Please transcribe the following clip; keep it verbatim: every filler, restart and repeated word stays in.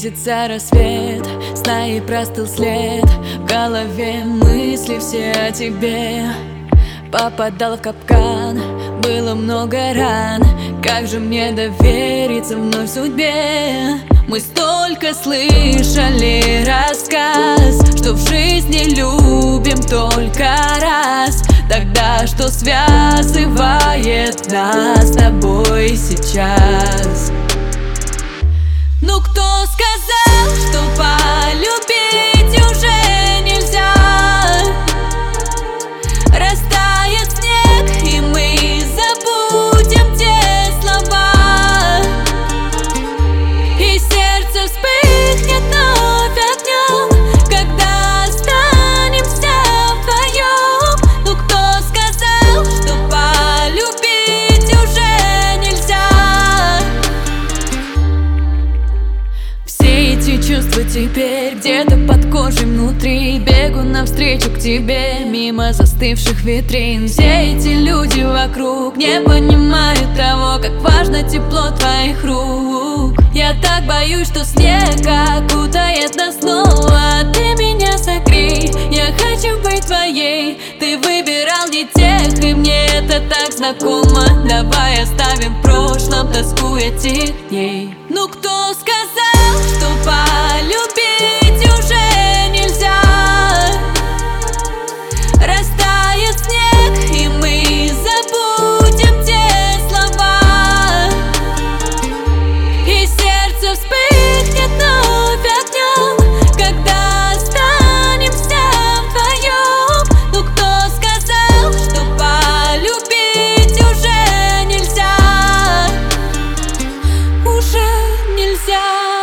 Близится рассвет, сна и простыл след. В голове мысли все о тебе. Попадал в капкан, было много ран. Как же мне довериться вновь судьбе? Мы столько слышали рассказ, что в жизни любим только раз. Тогда что связывает нас с тобой сейчас? Ну кто сказал, что полюбить уже нельзя? Растает снег, и мы забудем те слова, и сердце вспыхнет вновь огнем, когда останемся вдвоем. Ну кто сказал, что полюбить уже нельзя? Все эти чувства теперь где-то под кожей внутри. Бегу навстречу к тебе, мимо застывших витрин. Все эти люди вокруг не понимают того, как важно тепло твоих рук. Я так боюсь, что снег окутает нас снова. Ты меня согрей, я хочу быть твоей. Ты выбирал не тех, и мне это так знакомо. Давай оставим в прошлом тоску этих дней. Ну кто сказал, что полюбить уже нельзя? Растает снег, и мы забудем те слова, и сердце вспыхнет вновь огнем, когда останемся вдвоем. Ну кто сказал, что полюбить уже нельзя? Уже нельзя.